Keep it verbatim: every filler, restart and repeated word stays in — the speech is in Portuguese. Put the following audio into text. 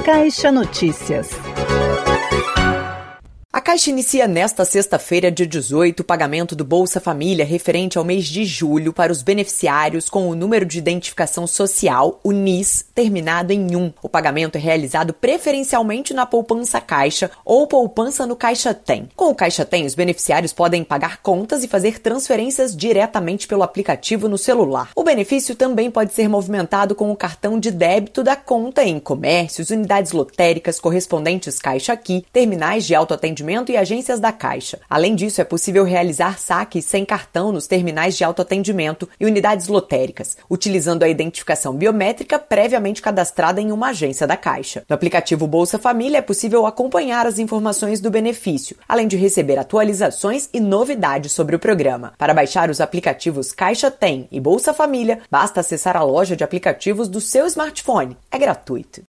Caixa Notícias. A Caixa inicia nesta sexta-feira, dia dezoito, o pagamento do Bolsa Família referente ao mês de julho para os beneficiários com o número de identificação social, o N I S, terminado em um. O pagamento é realizado preferencialmente na poupança Caixa ou poupança no Caixa Tem. Com o Caixa Tem, os beneficiários podem pagar contas e fazer transferências diretamente pelo aplicativo no celular. O benefício também pode ser movimentado com o cartão de débito da conta em comércios, unidades lotéricas, correspondentes Caixa Aqui, terminais de autoatendimento e agências da Caixa. Além disso, é possível realizar saques sem cartão nos terminais de autoatendimento e unidades lotéricas, utilizando a identificação biométrica previamente cadastrada em uma agência da Caixa. No aplicativo Bolsa Família é possível acompanhar as informações do benefício, além de receber atualizações e novidades sobre o programa. Para baixar os aplicativos Caixa Tem e Bolsa Família, basta acessar a loja de aplicativos do seu smartphone. É gratuito.